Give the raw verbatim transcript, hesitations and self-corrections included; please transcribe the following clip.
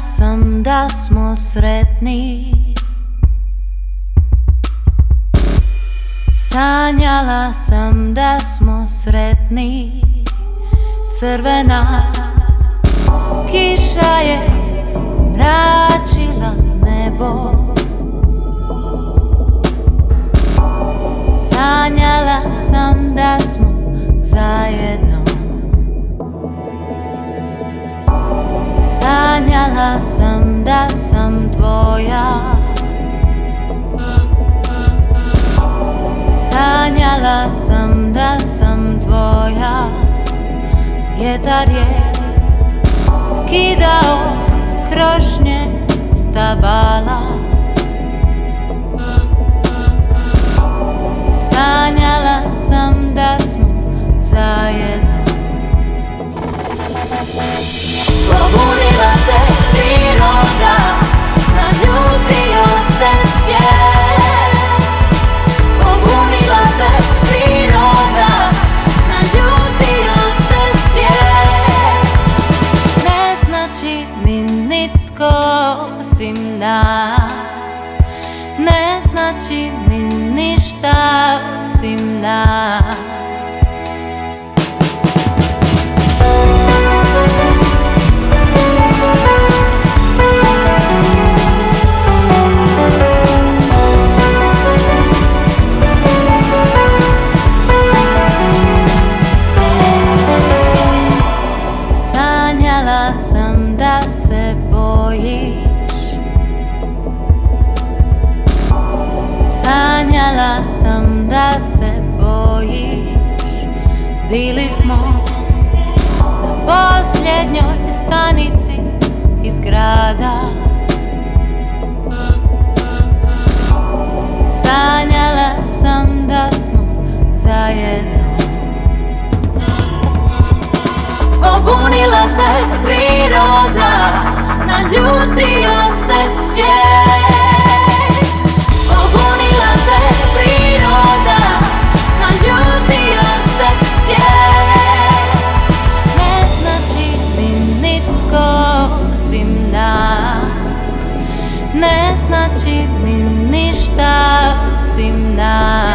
sam da smo sretni, sanjala sam da smo sretni. Crvena kiša je mračila nebo, sanjala sam da smo zajedno, sanjala sam da sam tvoja, sanjala sam da sam tvoja. Vjetar je kidao krošnje stabala, sanjala sam da smo zajedno. Probudila se priroda, naljutio se svijet. Probudila se priroda, naljutio se svijet. Ne znači mi nitko osim nas, ne znači mi ništa osim nas. Sanjala sam da se bojiš, sanjala sam da se bojiš. Bili smo na posljednjoj stanici iz grada, sanjala sam da smo zajedno. Pobunila se priroda, naljutio se svijet. Pobunila se priroda, naljutio se svijet. Ne znači mi nitko osim nas, ne znači mi ništa osim nas.